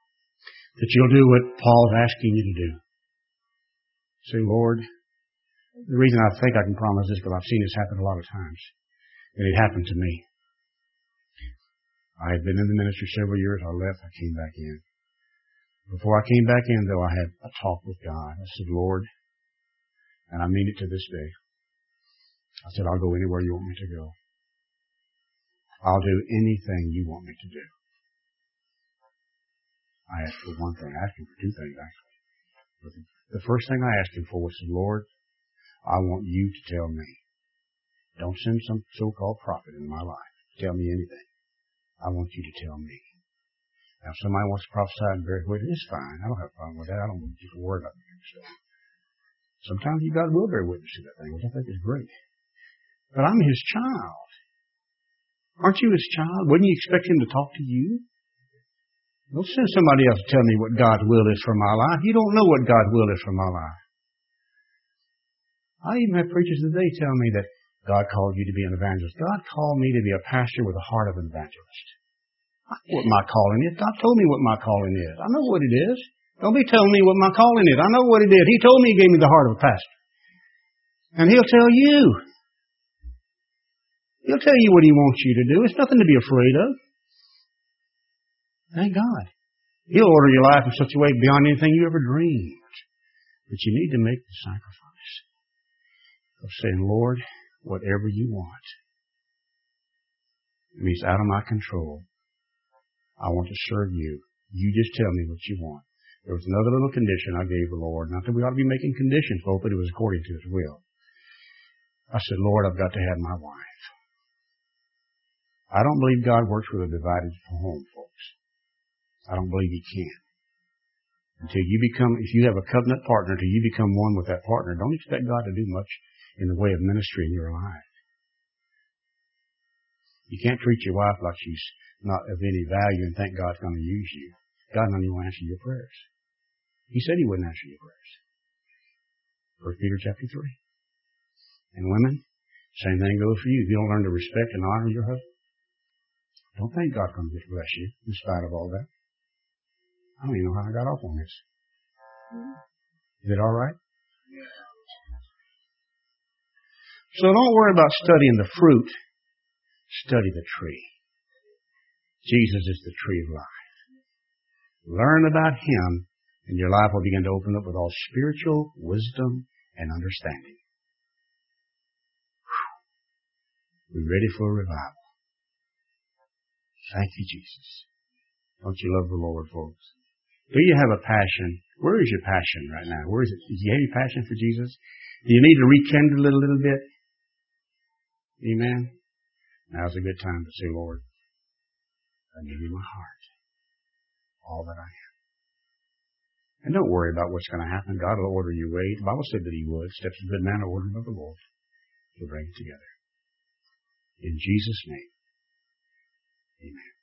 that you'll do what Paul's asking you to do. Say, Lord, The reason I think I can promise this is because I've seen this happen a lot of times. And it happened to me. I had been in the ministry several years. I left. I came back in. Before I came back in, though, I had a talk with God. I said, Lord, and I mean it to this day, I said, I'll go anywhere you want me to go. I'll do anything you want me to do. I asked for one thing. I asked him for two things, actually. But the first thing I asked him for was, Lord, I want you to tell me. Don't send some so-called prophet in my life to tell me anything. I want you to tell me. Now, if somebody wants to prophesy and bear witness, it's fine. I don't have a problem with that. I don't just worry about that stuff. Sometimes God will bear witness to that thing, which I think is great. But I'm his child. Aren't you his child? Wouldn't you expect him to talk to you? Don't send somebody else to tell me what God's will is for my life. You don't know what God's will is for my life. I even have preachers today tell me that God called you to be an evangelist. God called me to be a pastor with the heart of an evangelist. I know what my calling is. God told me what my calling is. I know what it is. Don't be telling me what my calling is. I know what it is. He told me he gave me the heart of a pastor. And he'll tell you. He'll tell you what he wants you to do. It's nothing to be afraid of. Thank God. He'll order your life in such a way beyond anything you ever dreamed. But you need to make the sacrifice of saying, Lord, whatever you want. It means out of my control. I want to serve you. You just tell me what you want. There was another little condition I gave the Lord. Not that we ought to be making conditions, folks, but it was according to his will. I said, Lord, I've got to have my wife. I don't believe God works with a divided home, folks. I don't believe he can. Until you become, if you have a covenant partner, until you become one with that partner, don't expect God to do much in the way of ministry in your life. You can't treat your wife like she's not of any value and think God's going to use you. God not even will answer your prayers. He said he wouldn't answer your prayers. 1 Peter chapter 3. And women, same thing goes for you. If you don't learn to respect and honor your husband, don't think God's going to just bless you in spite of all that. I don't even know how I got off on this. Is it all right? So don't worry about studying the fruit. Study the tree. Jesus is the tree of life. Learn about him, and your life will begin to open up with all spiritual wisdom and understanding. We're ready for a revival. Thank you, Jesus. Don't you love the Lord, folks? Do you have a passion? Where is your passion right now? Where is it? Do you have any passion for Jesus? Do you need to rekindle it a little bit? Amen? Now's a good time to say, Lord, I give you my heart. All that I am. And don't worry about what's going to happen. God will order your way. The Bible said that he would. Steps of a good man are ordered by the Lord. He'll bring it together. In Jesus' name. Amen.